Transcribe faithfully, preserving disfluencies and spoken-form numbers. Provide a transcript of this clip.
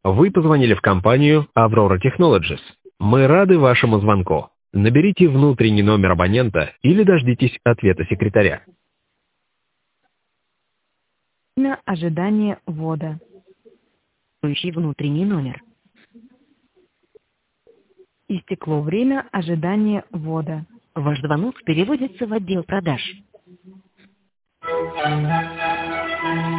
Вы позвонили в компанию Aurora Technologies. Мы рады вашему звонку. Наберите внутренний номер абонента или дождитесь ответа секретаря. Время ожидания ввода. Ищи внутренний номер. Истекло время ожидания ввода. Ваш звонок переводится в отдел продаж.